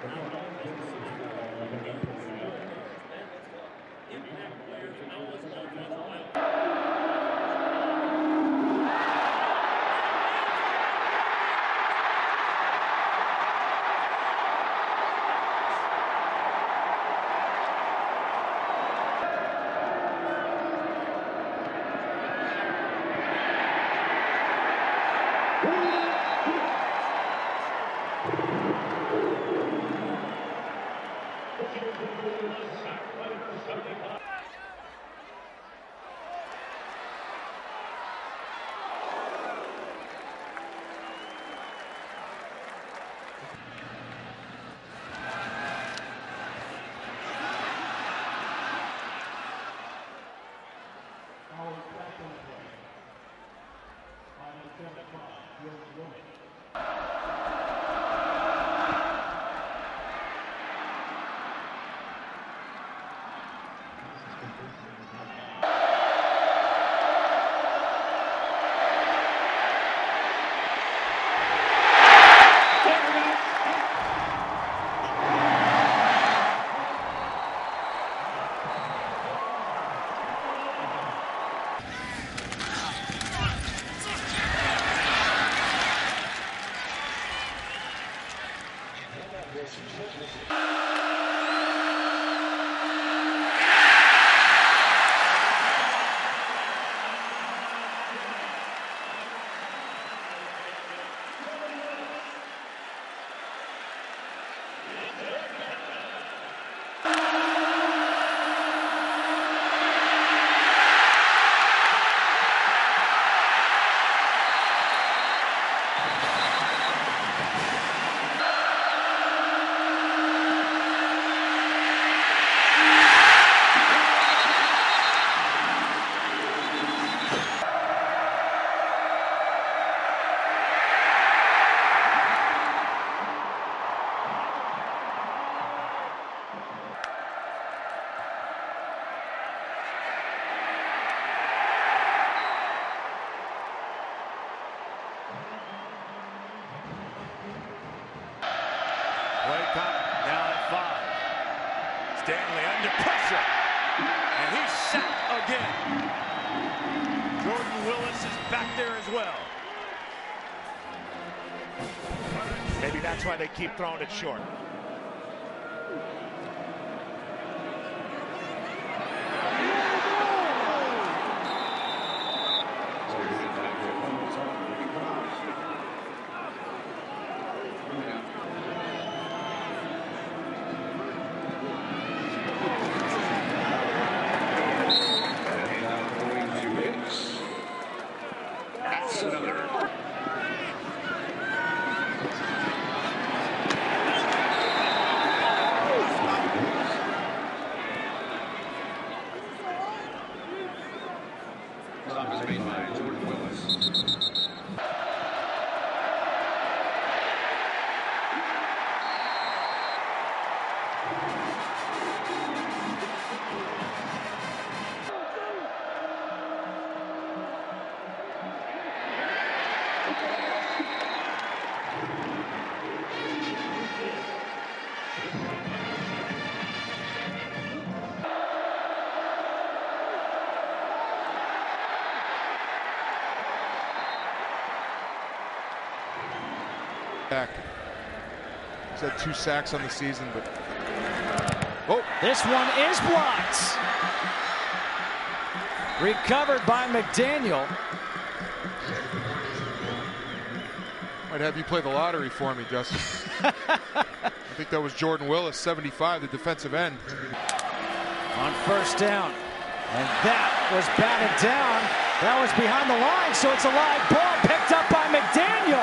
Wake up, down at 5. Stanley under pressure, and he's sacked again. Jordan Willis is back there as well. Maybe that's why they keep throwing it short. Made by Jordan Willis. He's had 2 sacks on the season, but this one is blocked. Recovered by McDaniel. Might have you play the lottery for me, Justin. I think that was Jordan Willis, 75, the defensive end. On first down. And that was batted down. That was behind the line, so it's a live ball picked up by McDaniel.